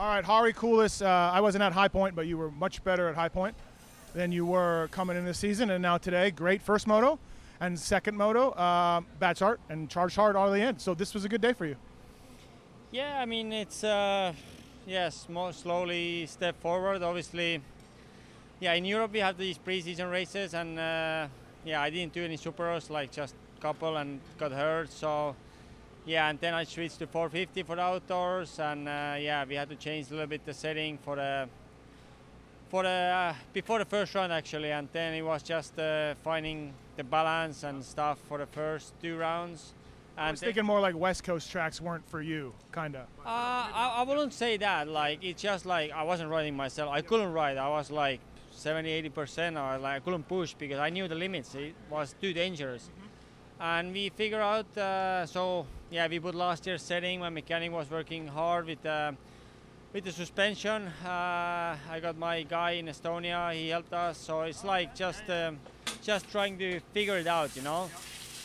All right, Hari Kulis, I wasn't at High Point, but you were much better at High Point than you were coming in this season, and now today, great first moto and second moto, bad start and charged hard all the end. So this was a good day for you. Yeah, I mean, it's, yes, more slowly step forward. Obviously, yeah, in Europe we have these pre-season races, and yeah, I didn't do any Superos, like just couple, and got hurt. So yeah, and then I switched to 450 for the outdoors, and yeah, we had to change a little bit the setting for the before the first round actually, and then it was just finding the balance and stuff for the first 2 rounds. And I was thinking more like West Coast tracks weren't for you, kind of. I wouldn't say that. Like, it's just like I wasn't riding myself. I couldn't ride. I was like 70-80%. I couldn't push because I knew the limits. It was too dangerous. And we figured out, so yeah, we put last year's setting. My mechanic was working hard with the suspension. I got my guy in Estonia, he helped us. So it's like just trying to figure it out, you know.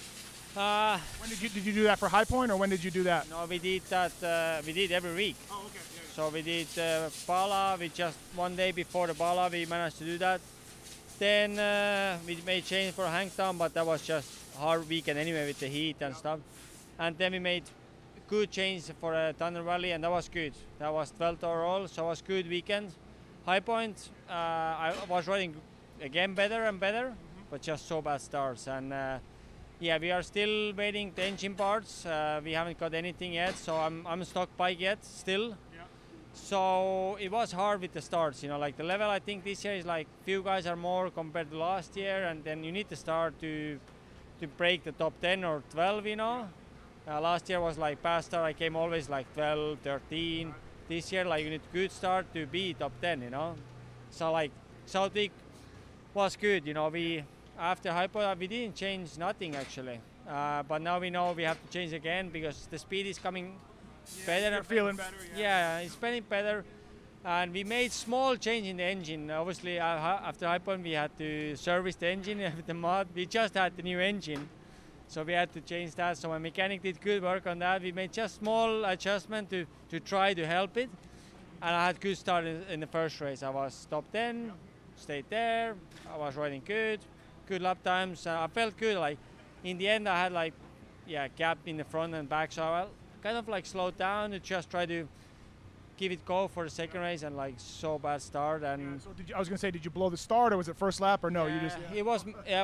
When did you do that for High Point, or when did you do that? No, we did that, we did every week. Oh, okay. Yeah, yeah. So we did Bala, we just one day before the Bala we managed to do that. Then we made change for Hangtown, but that was just hard weekend anyway with the heat and stuff. And then we made good change for Thunder Valley, and that was good. That was 12th overall, so it was good weekend. High Point, I was riding again better and better, but just so bad starts. And yeah, we are still waiting the engine parts. We haven't got anything yet, so I'm stock bike yet still. Yeah. So it was hard with the starts, you know, like the level I think this year is like few guys are more compared to last year, and then you need to start to break the top 10 or 12, you know. Last year was like past start, I came always like 12, 13. This year, like you need good start to be top 10, you know. So like Southwick was good, you know. After High Point, we didn't change nothing actually. But now we know we have to change again because the speed is coming better. You're feeling better. Yeah, it's feeling better. And we made small change in the engine. Obviously, after High Point, we had to service the engine with the mud. We just had the new engine, so we had to change that. So my mechanic did good work on that. We made just small adjustment to try to help it. And I had good start in the first race. I was top 10, stayed there. I was riding good lap times. I felt good. Like in the end, I had like gap in the front and back, so I kind of like slowed down to just try to give it go for the second race, and like so bad start. And So I was gonna say, did you blow the start, or was it first lap, or no? You just it was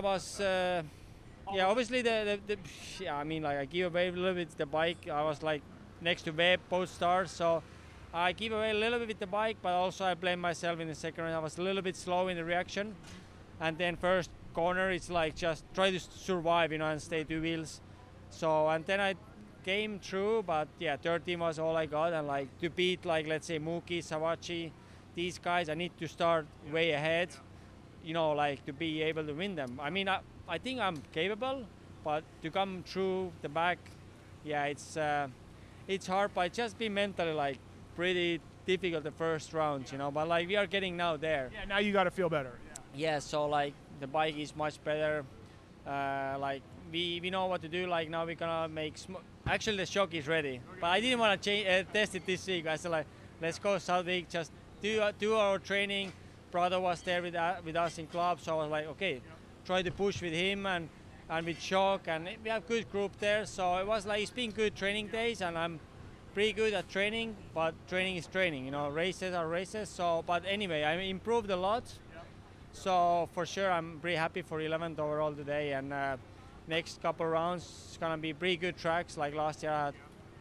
obviously I mean, like I give away a little bit the bike. I was like next to Webb both starts, so I give away a little bit with the bike, but also I blame myself in the second race. I was a little bit slow in the reaction, and then first corner it's like just try to survive, you know, and stay 2 wheels. So and then I came through, but yeah, 13 was all I got, and like to beat like let's say Mookie, Sawachi, these guys, I need to start way ahead, you know, like to be able to win them. I mean, I think I'm capable, but to come through the back, yeah, it's hard, but just be mentally like pretty difficult the first rounds, you know, but like we are getting now there. Yeah, now you got to feel better. Yeah, so like the bike is much better. Like we know what to do. Like now we're gonna make. Actually, the shock is ready, but I didn't want to test it this week. I said like, let's go Southwick, just do our training. Brother was there with us in club, so I was like, okay, try to push with him and with shock, and we have good group there. So it was like it's been good training days, and I'm pretty good at training. But training is training, you know. Races are races. So, but anyway, I improved a lot. So for sure, I'm pretty happy for 11th overall today, and next couple rounds it's gonna be pretty good tracks. Like last year, I had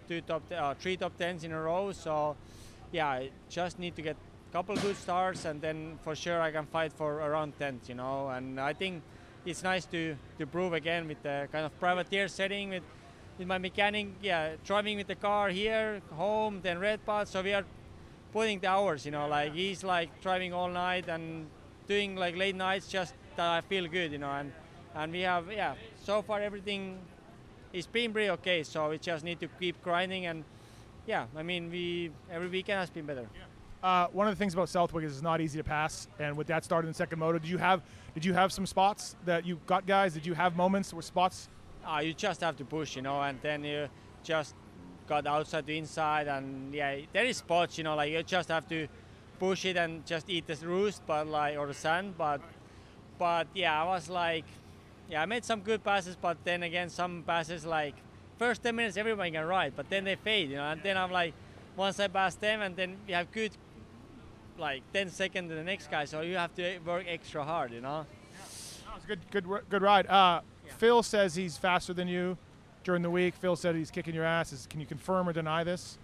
3 top 10s in a row. So yeah, I just need to get a couple good starts, and then for sure I can fight for around 10th, you know. And I think it's nice to prove again with the kind of privateer setting with my mechanic. Yeah, driving with the car here, home, then Red Path. So we are putting the hours, you know. Like he's like driving all night and doing like late nights just that I feel good, you know, and we have so far everything is been pretty okay, so we just need to keep grinding, and I mean every weekend has been better. One of the things about Southwick is it's not easy to pass, and with that start in the second moto, did you have some spots that you got guys? Did you have moments where spots? You just have to push, you know, and then you just got outside to inside, and yeah, there is spots, you know, like you just have to push it and just eat the roost, but like or the sand, but yeah, I was like, yeah, I made some good passes, but then again, some passes like first 10 minutes everybody can ride, but then they fade, you know, and then I'm like, once I pass them, and then we have good like 10 seconds to the next guy, so you have to work extra hard, you know. That was a good ride. Phil says he's faster than you during the week. Phil said he's kicking your ass. Can you confirm or deny this?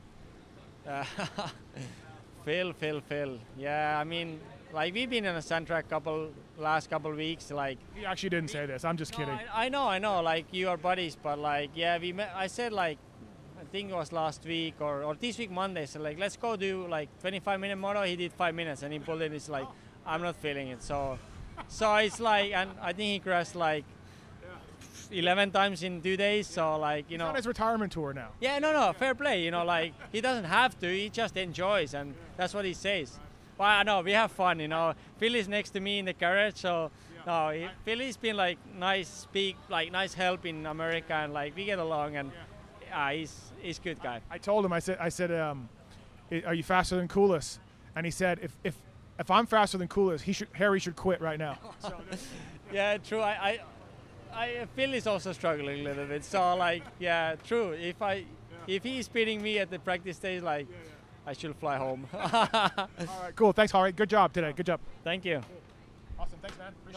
Phil. Yeah, I mean, like we've been in a sand track last couple weeks. Like He actually didn't say this. I'm just kidding. I know. Like you are buddies, but like yeah, we met. I said like, I think it was last week or this week Monday. So like, let's go do like 25-minute moto. He did 5 minutes and he pulled it. It's like, I'm not feeling it. So it's like, and I think he crashed like 11 times in 2 days. So like, you He's know. on his retirement tour now. Yeah, no, fair play. You know, like he doesn't have to. He just enjoys, and that's what he says. But I know we have fun. You know, Phil is next to me in the carriage, so no, Philly's been like nice help in America, and like we get along, and he's good guy. I told him. I said, are you faster than Koulis? And he said, if I'm faster than Koulis, Harry should quit right now. So yeah, true. I Phil is also struggling a little bit. So like, yeah, true. If he's beating me at the practice stage, like, I should fly home. all right, cool. Thanks, Harry. Good job today. Good job. Thank you. Awesome. Thanks, man. Appreciate it.